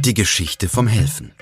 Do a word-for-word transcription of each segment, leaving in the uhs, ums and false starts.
Die Geschichte vom Helfen.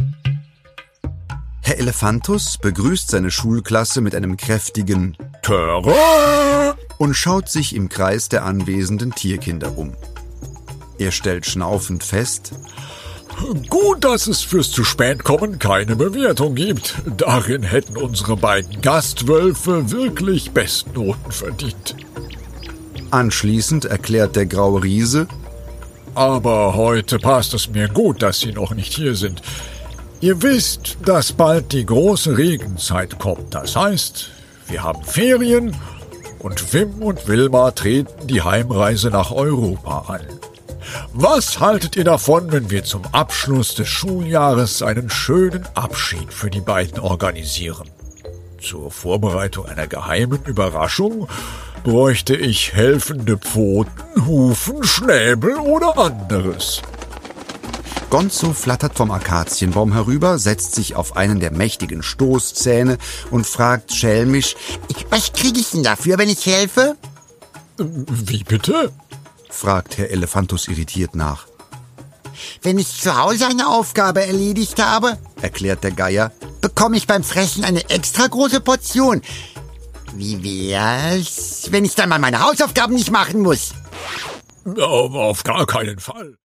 Herr Elephantus begrüßt seine Schulklasse mit einem kräftigen Töre und schaut sich im Kreis der anwesenden Tierkinder um. Er stellt schnaufend fest: Gut, dass es fürs Zu-Spät-Kommen keine Bewertung gibt. Darin hätten unsere beiden Gastwölfe wirklich Bestnoten verdient. Anschließend erklärt der graue Riese: Aber heute passt es mir gut, dass Sie noch nicht hier sind. Ihr wisst, dass bald die große Regenzeit kommt. Das heißt, wir haben Ferien und Wim und Wilma treten die Heimreise nach Europa an. Was haltet ihr davon, wenn wir zum Abschluss des Schuljahres einen schönen Abschied für die beiden organisieren? Zur Vorbereitung einer geheimen Überraschung bräuchte ich helfende Pfoten, Hufen, Schnäbel oder anderes. Gonzo flattert vom Akazienbaum herüber, setzt sich auf einen der mächtigen Stoßzähne und fragt schelmisch: Was kriege ich denn dafür, wenn ich helfe? Wie bitte? Fragt Herr Elephantus irritiert nach. Wenn ich zu Hause eine Aufgabe erledigt habe, erklärt der Geier, bekomme ich beim Fressen eine extra große Portion. Wie wär's, wenn ich dann mal meine Hausaufgaben nicht machen muss? Auf gar keinen Fall.